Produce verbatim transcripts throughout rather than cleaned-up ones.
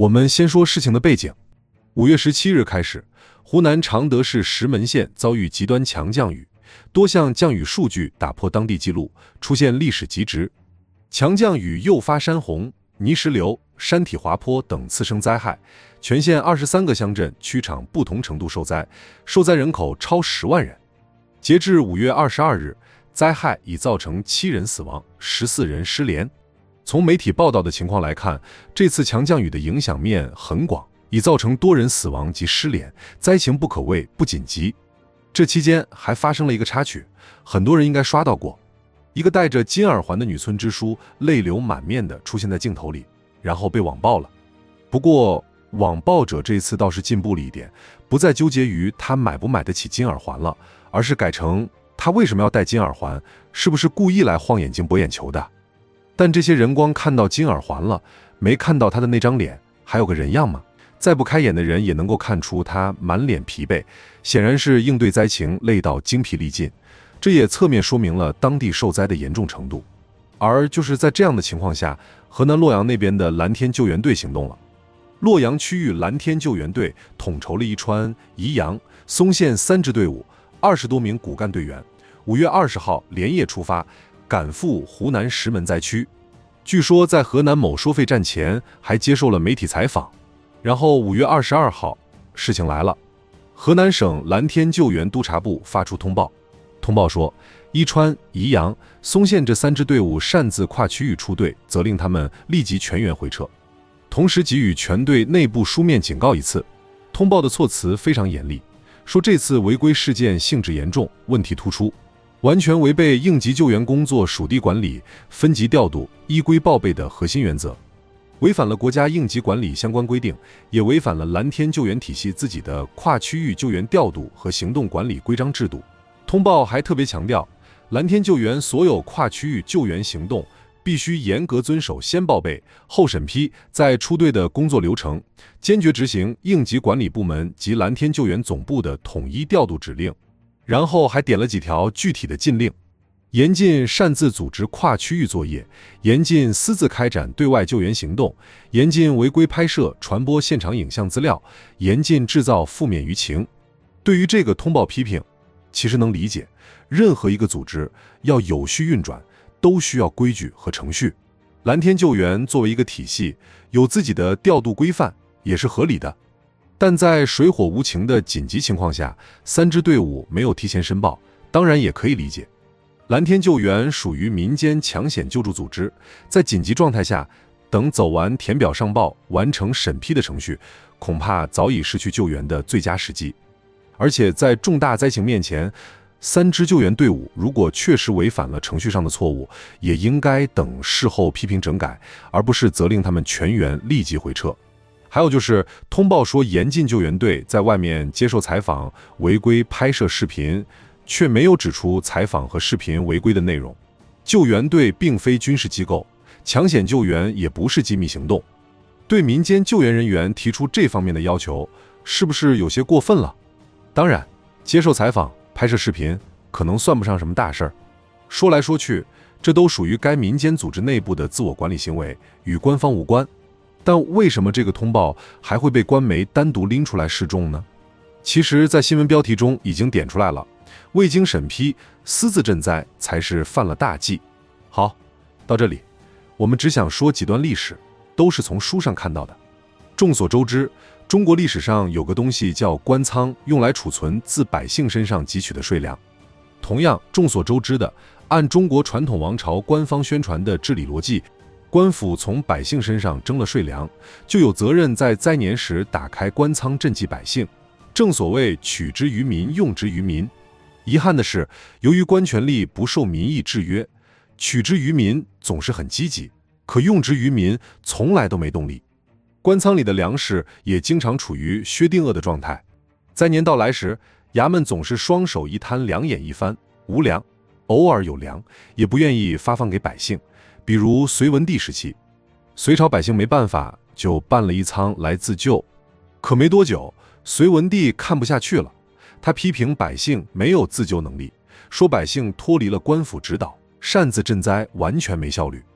我们先说事情的背景。五月十七日开始，湖南常德市石门县遭遇极端强降雨，多项降雨数据打破当地纪录，出现历史极值。强降雨诱发山洪、泥石流、山体滑坡等次生灾害，全县二十三个乡镇区场不同程度受灾，受灾人口超十万人。截至五月二十二日，灾害已造成七人死亡，十四人失联。从媒体报道的情况来看，这次强降雨的影响面很广，已造成多人死亡及失联，灾情不可谓不紧急。这期间还发生了一个插曲，很多人应该刷到过，一个戴着金耳环的女村支书泪流满面地出现在镜头里，然后被网爆了。不过网暴者这次倒是进步了一点，不再纠结于她买不买得起金耳环了，而是改成她为什么要戴金耳环，是不是故意来晃眼睛博眼球的。但这些人光看到金耳环了，没看到她的那张脸还有个人样吗？再不开眼的人也能够看出她满脸疲惫，显然是应对灾情累到精疲力尽，这也侧面说明了当地受灾的严重程度。而就是在这样的情况下，河南洛阳那边的蓝天救援队行动了。洛阳区域蓝天救援队统筹了宜川、宜阳、嵩县三支队伍，二十多名骨干队员，五月二十号连夜出发，赶赴湖南石门灾区。据说在河南某收费站前还接受了媒体采访。然后五月二十二号，事情来了，河南省蓝天救援督察部发出通报，通报说，宜川、宜阳、嵩县这三支队伍擅自跨区域出队，责令他们立即全员回撤，同时给予全队内部书面警告一次。通报的措辞非常严厉，说这次违规事件性质严重，问题突出，完全违背应急救援工作属地管理、分级调度、依规报备的核心原则，违反了国家应急管理相关规定，也违反了蓝天救援体系自己的跨区域救援调度和行动管理规章制度。通报还特别强调，蓝天救援所有跨区域救援行动必须严格遵守先报备后审批再出队的工作流程，坚决执行应急管理部门及蓝天救援总部的统一调度指令。然后还点了几条具体的禁令：严禁擅自组织跨区域作业，严禁私自开展对外救援行动，严禁违规拍摄、传播现场影像资料，严禁制造负面舆情。对于这个通报批评，其实能理解，任何一个组织要有序运转，都需要规矩和程序。蓝天救援作为一个体系，有自己的调度规范，也是合理的。但在水火无情的紧急情况下，三支队伍没有提前申报，当然也可以理解。蓝天救援属于民间抢险救助组织，在紧急状态下，等走完填表上报、完成审批的程序，恐怕早已失去救援的最佳时机。而且在重大灾情面前，三支救援队伍如果确实违反了程序上的错误，也应该等事后批评整改，而不是责令他们全员立即回撤。还有就是通报说严禁救援队在外面接受采访、违规拍摄视频，却没有指出采访和视频违规的内容。救援队并非军事机构，抢险救援也不是机密行动，对民间救援人员提出这方面的要求，是不是有些过分了？当然，接受采访、拍摄视频可能算不上什么大事儿。说来说去，这都属于该民间组织内部的自我管理行为，与官方无关。但为什么这个通报还会被官媒单独拎出来示众呢？其实在新闻标题中已经点出来了，未经审批私自赈灾才是犯了大忌。好，到这里我们只想说几段历史，都是从书上看到的。众所周知，中国历史上有个东西叫官仓，用来储存自百姓身上汲取的税粮。同样众所周知的，按中国传统王朝官方宣传的治理逻辑，官府从百姓身上征了税粮，就有责任在灾年时打开官仓赈济百姓。正所谓取之于民，用之于民。遗憾的是，由于官权力不受民意制约，取之于民总是很积极，可用之于民从来都没动力。官仓里的粮食也经常处于薛定谔的状态。灾年到来时，衙门总是双手一摊，两眼一翻，无粮，偶尔有粮，也不愿意发放给百姓。比如隋文帝时期，隋朝百姓没办法，就办了一仓来自救。可没多久，隋文帝看不下去了，他批评百姓没有自救能力，说百姓脱离了官府指导，擅自赈灾完全没效率。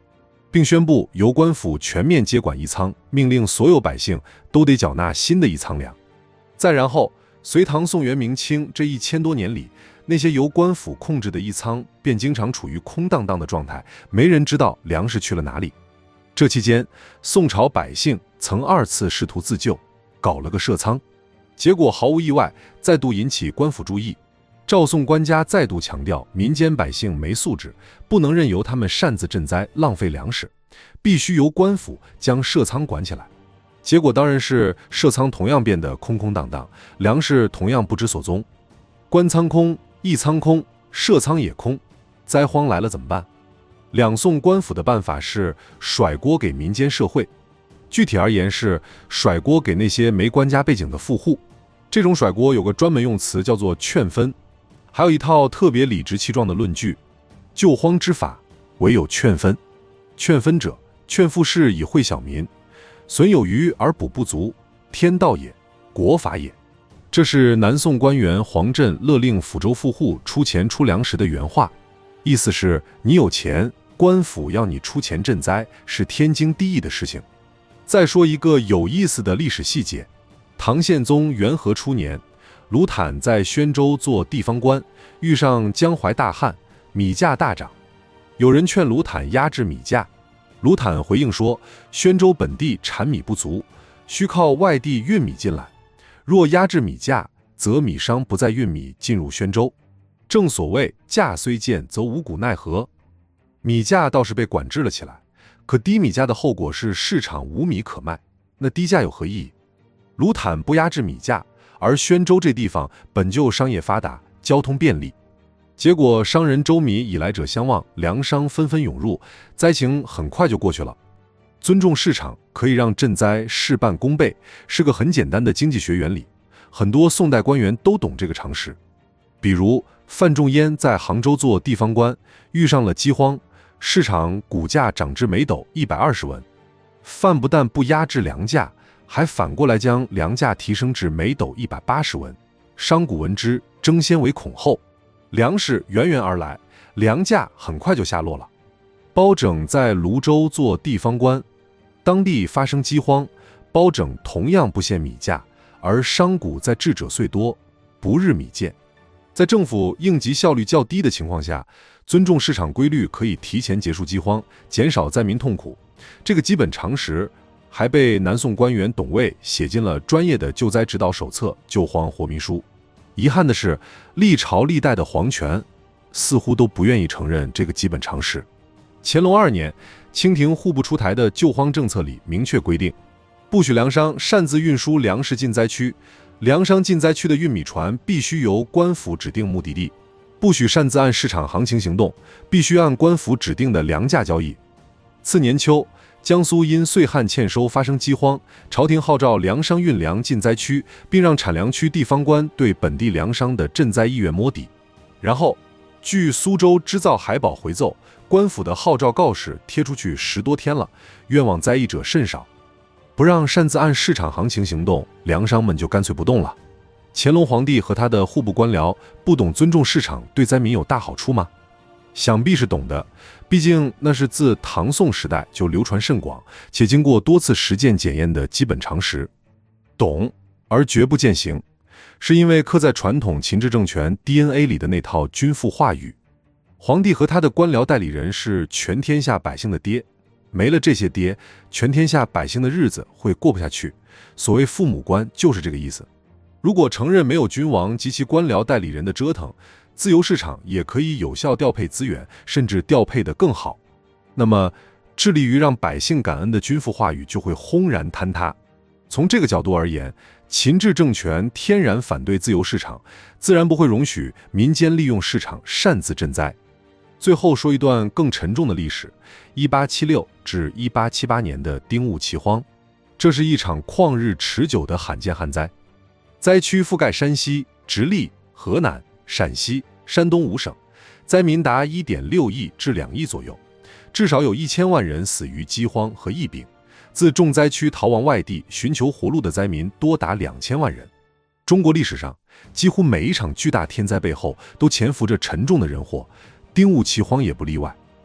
并宣布由官府全面接管一仓，命令所有百姓都得缴纳新的一仓粮。再然后，隋唐宋元明清这一千多年里，那些由官府控制的一仓便经常处于空荡荡的状态，没人知道粮食去了哪里。这期间，宋朝百姓曾二次试图自救，搞了个设仓，结果毫无意外，再度引起官府注意。赵宋官家再度强调，民间百姓没素质，不能任由他们擅自赈灾浪费粮食，必须由官府将设仓管起来。结果当然是设仓同样变得空空荡荡，粮食同样不知所踪。官仓空，一仓空，设仓也空，灾荒来了怎么办？两宋官府的办法是甩锅给民间社会，具体而言是甩锅给那些没官家背景的富户。这种甩锅有个专门用词叫做劝分，还有一套特别理直气壮的论据：救荒之法，唯有劝分。劝分者，劝富士以惠小民，损有余而补不足，天道也，国法也。这是南宋官员黄镇勒令抚州富户出钱出粮食的原话，意思是你有钱，官府要你出钱赈灾，是天经地义的事情。再说一个有意思的历史细节：唐宪宗元和初年，卢坦在宣州做地方官，遇上江淮大旱，米价大涨。有人劝卢坦压制米价，卢坦回应说，宣州本地产米不足，需靠外地运米进来，若压制米价，则米商不再运米进入宣州。正所谓价虽贱，则无谷奈何。米价倒是被管制了起来，可低米价的后果是市场无米可卖，那低价有何意义？卢坦不压制米价，而宣州这地方本就商业发达，交通便利，结果商人周米以来者相望，粮商纷纷涌入，灾情很快就过去了。尊重市场可以让赈灾事半功倍，是个很简单的经济学原理，很多宋代官员都懂这个常识。比如范仲淹在杭州做地方官，遇上了饥荒，市场谷价涨至每斗一百二十文，范不但不压制粮价，还反过来将粮价提升至每斗一百八十文。商贾闻之，争先为恐后，粮食源源而来，粮价很快就下落了。包拯在泸州做地方官，当地发生饥荒，包拯同样不限米价，而商贾在治者虽多，不日米贱。在政府应急效率较低的情况下，尊重市场规律可以提前结束饥荒，减少灾民痛苦。这个基本常识还被南宋官员董卫写进了专业的救灾指导手册《救荒活民书》。遗憾的是，历朝历代的皇权似乎都不愿意承认这个基本常识。乾隆二年，清廷户部出台的救荒政策里明确规定，不许粮商擅自运输粮食进灾区，粮商进灾区的运米船必须由官府指定目的地，不许擅自按市场行情行动，必须按官府指定的粮价交易。次年秋，江苏因岁旱欠收发生饥荒，朝廷号召粮商运粮进灾区，并让产粮区地方官对本地粮商的赈灾意愿摸底。然后，据苏州织造海宝回奏，官府的号召告示贴出去十多天了，愿望灾疫者甚少。不让擅自按市场行情行动，粮商们就干脆不动了。乾隆皇帝和他的户部官僚不懂尊重市场对灾民有大好处吗？想必是懂的，毕竟那是自唐宋时代就流传甚广，且经过多次实践检验的基本常识。懂而绝不践行，是因为刻在传统秦制政权 D N A 里的那套君父话语。皇帝和他的官僚代理人是全天下百姓的爹，没了这些爹，全天下百姓的日子会过不下去。所谓父母官就是这个意思。如果承认没有君王及其官僚代理人的折腾，自由市场也可以有效调配资源，甚至调配得更好，那么致力于让百姓感恩的君父话语就会轰然坍塌。从这个角度而言，秦制政权天然反对自由市场，自然不会容许民间利用市场擅自赈灾。最后说一段更沉重的历史，一八七六至一八七八年的丁戊奇荒，这是一场旷日持久的罕见旱灾。灾区覆盖山西、直隶、河南、陕西、山东五省，灾民达 一点六亿至两亿左右，至少有一千万人死于饥荒和疫病。自重灾区逃亡外地寻求活路的灾民多达两千万人。中国历史上几乎每一场巨大天灾背后都潜伏着沉重的人祸，丁戊奇荒也不例外。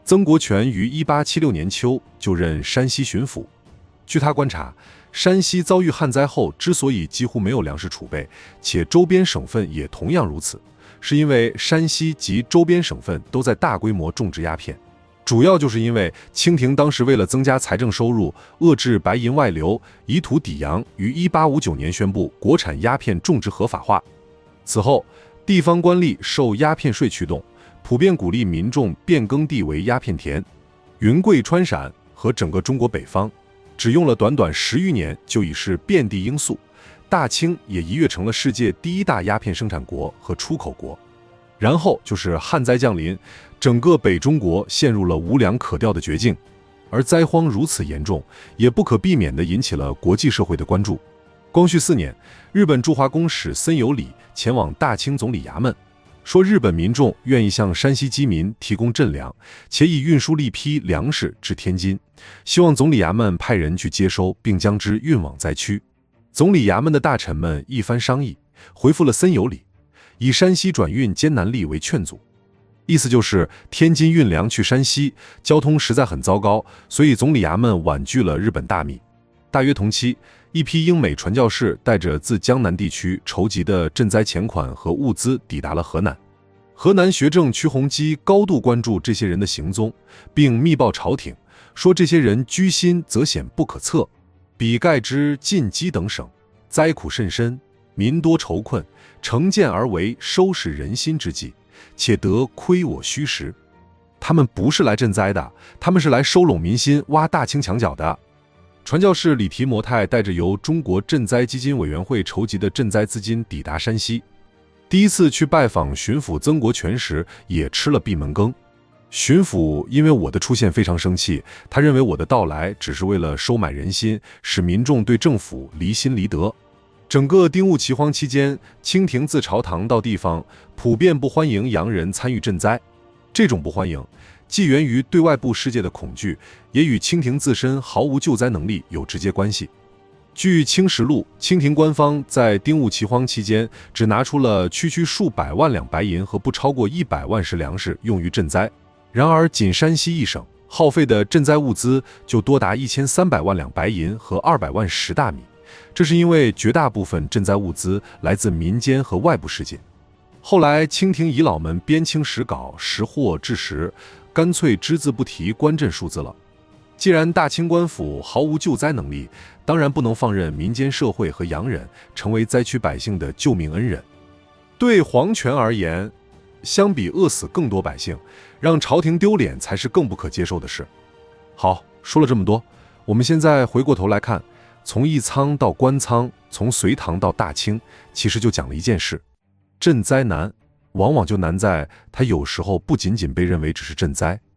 曾国荃于一八七六年秋就任山西巡抚。据他观察，山西遭遇旱灾后之所以几乎没有粮食储备，且周边省份也同样如此，是因为山西及周边省份都在大规模种植鸦片。主要就是因为清廷当时为了增加财政收入，遏制白银外流，以土抵洋，于一八五九年宣布国产鸦片种植合法化。此后，地方官吏受鸦片税驱动，普遍鼓励民众变耕地为鸦片田。云贵川陕和整个中国北方，只用了短短十余年，就已是遍地罂粟。大清也一跃成了世界第一大鸦片生产国和出口国。然后就是旱灾降临，整个北中国陷入了无粮可调的绝境，而灾荒如此严重，也不可避免地引起了国际社会的关注。光绪四年，日本驻华公使森有礼前往大清总理衙门，说日本民众愿意向山西饥民提供赈粮，且已运输力批粮食至天津，希望总理衙门派人去接收，并将之运往灾区。总理衙门的大臣们一番商议，回复了森有礼，以山西转运艰难力为劝阻，意思就是天津运粮去山西交通实在很糟糕，所以总理衙门婉拒了日本大米。大约同期，一批英美传教士带着自江南地区筹集的赈灾钱款和物资抵达了河南。河南学政瞿鸿基高度关注这些人的行踪，并密报朝廷，说这些人居心则险不可测，比盖之晋冀等省，灾苦甚深，民多愁困，乘剑而为，收拾人心之计，且得亏我虚实。他们不是来赈灾的，他们是来收拢民心，挖大清墙角的。传教士李提摩太带着由中国赈灾基金委员会筹集的赈灾资金抵达山西。第一次去拜访巡抚曾国荃时，也吃了闭门羹。巡抚因为我的出现非常生气，他认为我的到来只是为了收买人心，使民众对政府离心离德。整个丁戊奇荒期间，清廷自朝堂到地方，普遍不欢迎洋人参与赈灾。这种不欢迎，既源于对外部世界的恐惧，也与清廷自身毫无救灾能力有直接关系。据《清实录》，清廷官方在丁戊奇荒期间，只拿出了区区数百万两白银和不超过一百万石粮食用于赈灾。然而，仅山西一省耗费的赈灾物资就多达一千三百万两白银和二百万石大米。这是因为绝大部分赈灾物资来自民间和外部世界。后来，清廷遗老们编清史稿，识货治实，干脆只字不提官赈数字了。既然大清官府毫无救灾能力，当然不能放任民间社会和洋人成为灾区百姓的救命恩人。对皇权而言，相比饿死更多百姓，让朝廷丢脸才是更不可接受的事。好，说了这么多，我们现在回过头来看，从义仓到官仓，从隋唐到大清，其实就讲了一件事：赈灾难，往往就难在它有时候不仅仅被认为只是赈灾，